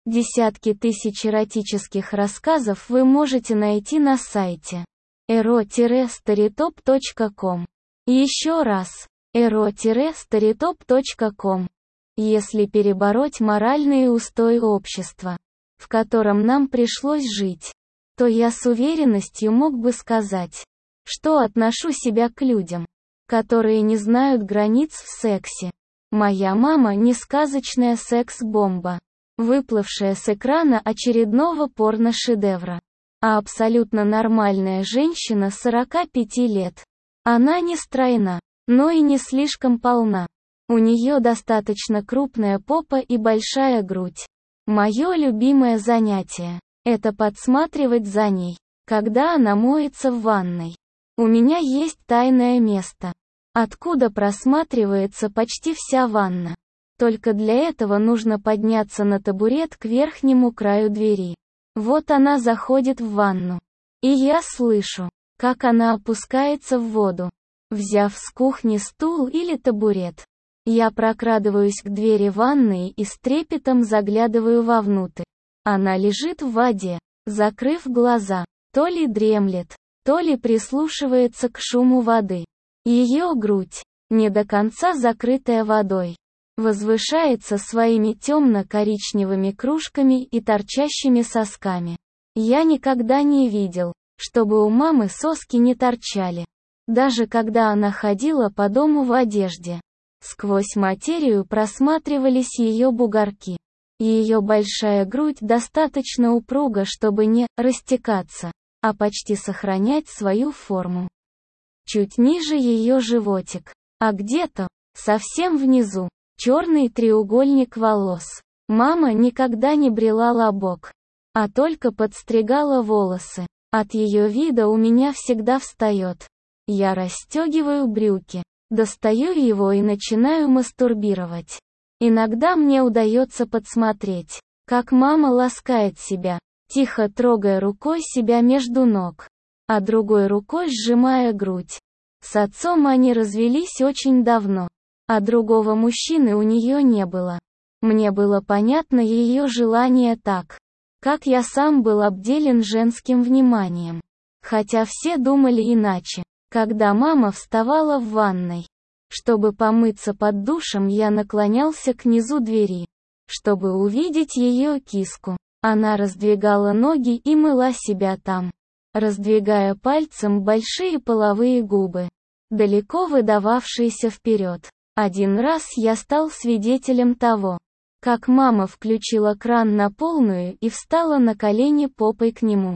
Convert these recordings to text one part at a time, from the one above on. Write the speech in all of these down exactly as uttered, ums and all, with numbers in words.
Десятки тысяч эротических рассказов вы можете найти на сайте эро старитоп точка ком. Еще раз, эро старитоп точка ком. Если перебороть моральные устои общества, в котором нам пришлось жить, то я с уверенностью мог бы сказать, что отношу себя к людям, которые не знают границ в сексе. Моя мама не сказочная секс-бомба, выплывшая с экрана очередного порно-шедевра, а абсолютно нормальная женщина сорока пяти лет. Она не стройна, но и не слишком полна. У нее достаточно крупная попа и большая грудь. Мое любимое занятие – это подсматривать за ней, когда она моется в ванной. У меня есть тайное место, откуда просматривается почти вся ванна. Только для этого нужно подняться на табурет к верхнему краю двери. Вот она заходит в ванну. И я слышу, как она опускается в воду. Взяв с кухни стул или табурет, я прокрадываюсь к двери ванной и с трепетом заглядываю вовнутрь. Она лежит в воде, закрыв глаза, то ли дремлет, то ли прислушивается к шуму воды. Ее грудь, не до конца закрытая водой, возвышается своими темно-коричневыми кружками и торчащими сосками. Я никогда не видел, чтобы у мамы соски не торчали. Даже когда она ходила по дому в одежде, сквозь материю просматривались ее бугорки. Ее большая грудь достаточно упруга, чтобы не растекаться, а почти сохранять свою форму. Чуть ниже ее животик, а где-то, совсем внизу, черный треугольник волос. Мама никогда не брила лобок, а только подстригала волосы. От ее вида у меня всегда встает. Я расстегиваю брюки, достаю его и начинаю мастурбировать. Иногда мне удается подсмотреть, как мама ласкает себя, тихо трогая рукой себя между ног, а другой рукой сжимая грудь. С отцом они развелись очень давно, а другого мужчины у нее не было. Мне было понятно ее желание так, как я сам был обделен женским вниманием. Хотя все думали иначе. Когда мама вставала в ванной, чтобы помыться под душем, я наклонялся к низу двери, чтобы увидеть ее киску. Она раздвигала ноги и мыла себя там, раздвигая пальцем большие половые губы, далеко выдававшиеся вперед. Один раз я стал свидетелем того, как мама включила кран на полную и встала на колени попой к нему.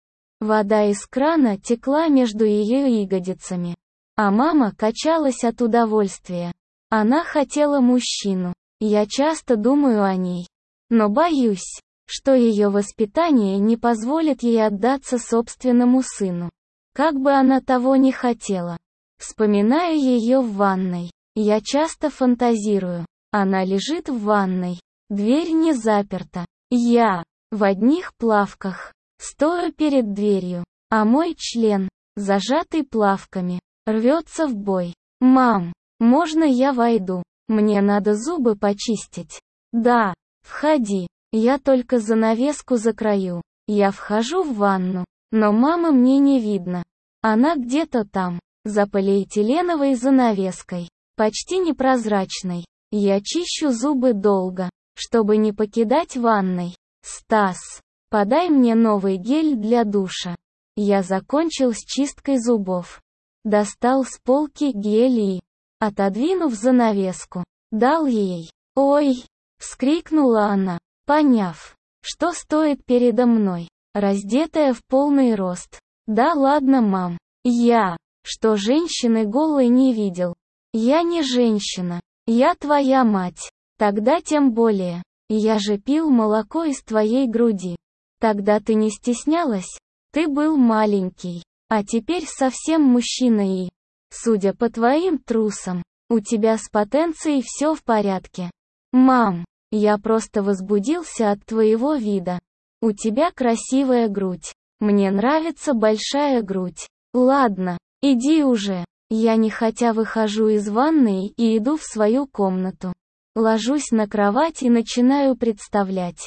Вода из крана текла между ее ягодицами, а мама качалась от удовольствия. Она хотела мужчину. Я часто думаю о ней, но боюсь, что ее воспитание не позволит ей отдаться собственному сыну. Как бы она того не хотела. Вспоминаю ее в ванной. Я часто фантазирую. Она лежит в ванной. Дверь не заперта. Я, в одних плавках, стою перед дверью, а мой член, зажатый плавками, рвется в бой. «Мам, можно я войду? Мне надо зубы почистить». «Да, входи, я только занавеску закрою». Я вхожу в ванну, но мамы мне не видно. Она где-то там, за полиэтиленовой занавеской, почти непрозрачной. Я чищу зубы долго, чтобы не покидать ванной. «Стас, подай мне новый гель для душа». Я закончил с чисткой зубов. Достал с полки гель и, отодвинув занавеску, дал ей. «Ой!» — вскрикнула она, поняв, что стоит передо мной, раздетая в полный рост. «Да ладно, мам. Я, что женщины голой не видел. Я не женщина. Я твоя мать. Тогда тем более. Я же пил молоко из твоей груди. Тогда ты не стеснялась? Ты был маленький. А теперь совсем мужчина и, судя по твоим трусам, у тебя с потенцией все в порядке. Мам, я просто возбудился от твоего вида. У тебя красивая грудь. Мне нравится большая грудь. Ладно, иди уже». Я нехотя выхожу из ванной и иду в свою комнату. Ложусь на кровать и начинаю представлять,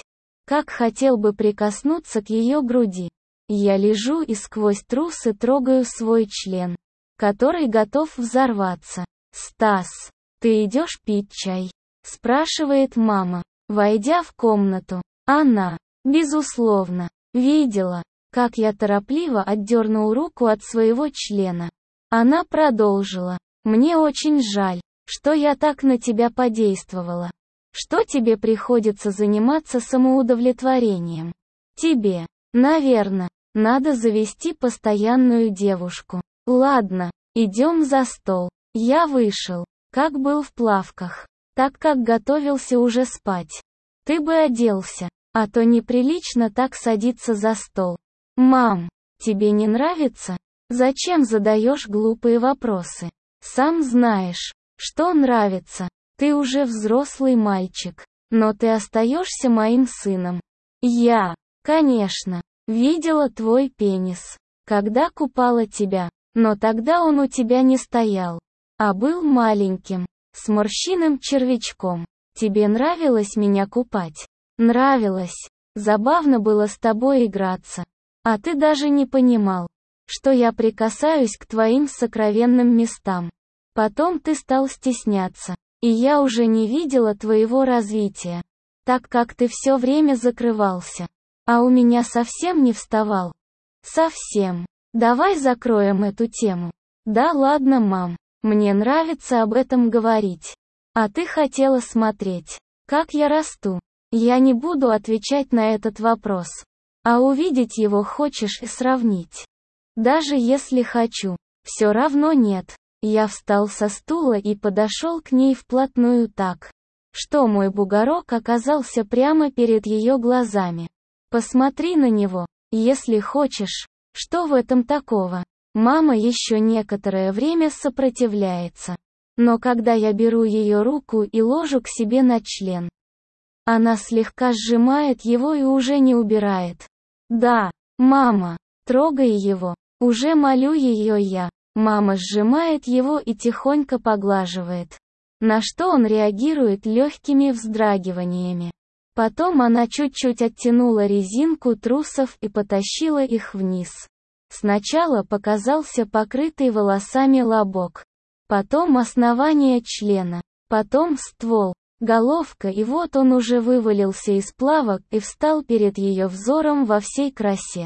Как хотел бы прикоснуться к ее груди. Я лежу и сквозь трусы трогаю свой член, который готов взорваться. «Стас, ты идешь пить чай?» — спрашивает мама, войдя в комнату. Она, безусловно, видела, как я торопливо отдернул руку от своего члена. Она продолжила. «Мне очень жаль, что я так на тебя подействовала. Что тебе приходится заниматься самоудовлетворением? Тебе, наверное, надо завести постоянную девушку. Ладно, идем за стол». Я вышел, как был в плавках, так как готовился уже спать. «Ты бы оделся, а то неприлично так садиться за стол». «Мам, тебе не нравится? Зачем задаешь глупые вопросы? Сам знаешь, что нравится. Ты уже взрослый мальчик, но ты остаешься моим сыном. Я, конечно, видела твой пенис, когда купала тебя, но тогда он у тебя не стоял, а был маленьким, с морщиным червячком. Тебе нравилось меня купать?» «Нравилось. Забавно было с тобой играться. А ты даже не понимал, что я прикасаюсь к твоим сокровенным местам. Потом ты стал стесняться, и я уже не видела твоего развития, так как ты все время закрывался, а у меня совсем не вставал». «Совсем. Давай закроем эту тему». «Да ладно, мам, мне нравится об этом говорить. А ты хотела смотреть, как я расту. Я не буду отвечать на этот вопрос. А увидеть его хочешь и сравнить? Даже если хочу, все равно нет». Я встал со стула и подошел к ней вплотную так, что мой бугорок оказался прямо перед ее глазами. «Посмотри на него, если хочешь. Что в этом такого?» Мама еще некоторое время сопротивляется. Но когда я беру ее руку и ложу к себе на член, она слегка сжимает его и уже не убирает. «Да, мама, трогай его». Уже молю ее я. Мама сжимает его и тихонько поглаживает, на что он реагирует легкими вздрагиваниями. Потом она чуть-чуть оттянула резинку трусов и потащила их вниз. Сначала показался покрытый волосами лобок, потом основание члена, потом ствол, головка, и вот он уже вывалился из плавок и встал перед ее взором во всей красе.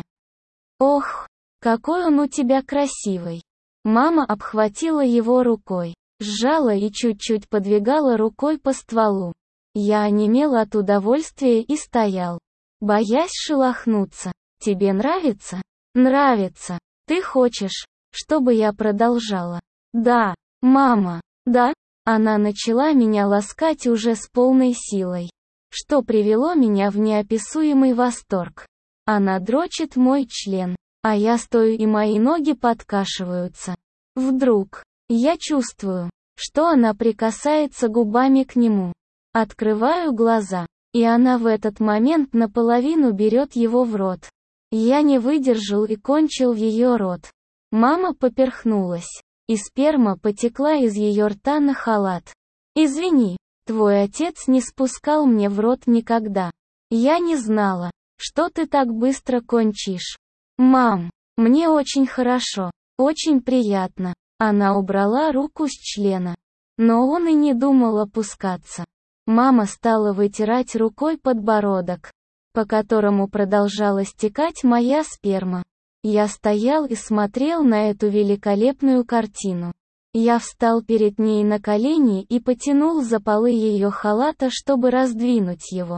«Ох, какой он у тебя красивый!» Мама обхватила его рукой, сжала и чуть-чуть подвигала рукой по стволу. Я онемел от удовольствия и стоял, боясь шелохнуться. «Тебе нравится?» «Нравится. Ты хочешь, чтобы я продолжала?» «Да, мама, да». Она начала меня ласкать уже с полной силой, что привело меня в неописуемый восторг. Она дрочит мой член, а я стою и мои ноги подкашиваются. Вдруг, я чувствую, что она прикасается губами к нему. Открываю глаза, и она в этот момент наполовину берет его в рот. Я не выдержал и кончил в ее рот. Мама поперхнулась, и сперма потекла из ее рта на халат. «Извини, твой отец не спускал мне в рот никогда. Я не знала, что ты так быстро кончишь». «Мам, мне очень хорошо, очень приятно». Она убрала руку с члена, но он и не думал опускаться. Мама стала вытирать рукой подбородок, по которому продолжала стекать моя сперма. Я стоял и смотрел на эту великолепную картину. Я встал перед ней на колени и потянул за полы ее халата, чтобы раздвинуть его.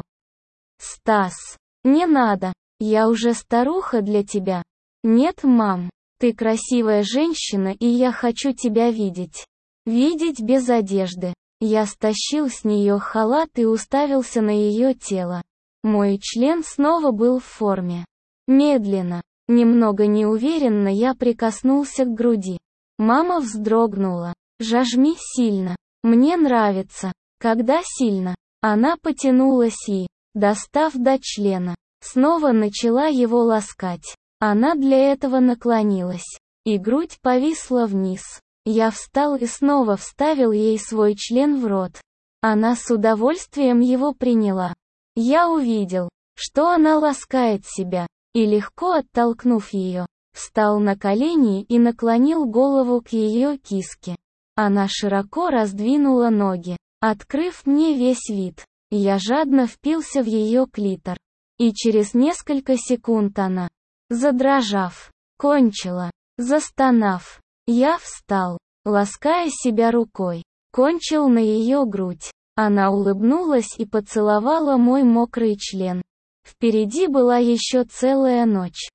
«Стас, не надо, я уже старуха для тебя». «Нет, мам, ты красивая женщина, и я хочу тебя видеть. Видеть без одежды». Я стащил с нее халат и уставился на ее тело. Мой член снова был в форме. Медленно, немного неуверенно я прикоснулся к груди. Мама вздрогнула. «Жажми сильно. Мне нравится, когда сильно». Она потянулась и, достав до члена, снова начала его ласкать. Она для этого наклонилась, и грудь повисла вниз. Я встал и снова вставил ей свой член в рот. Она с удовольствием его приняла. Я увидел, что она ласкает себя, и легко оттолкнув ее, встал на колени и наклонил голову к ее киске. Она широко раздвинула ноги, открыв мне весь вид. Я жадно впился в ее клитор. И через несколько секунд она, задрожав, кончила. Застонав, я встал, лаская себя рукой, кончил на ее грудь. Она улыбнулась и поцеловала мой мокрый член. Впереди была еще целая ночь.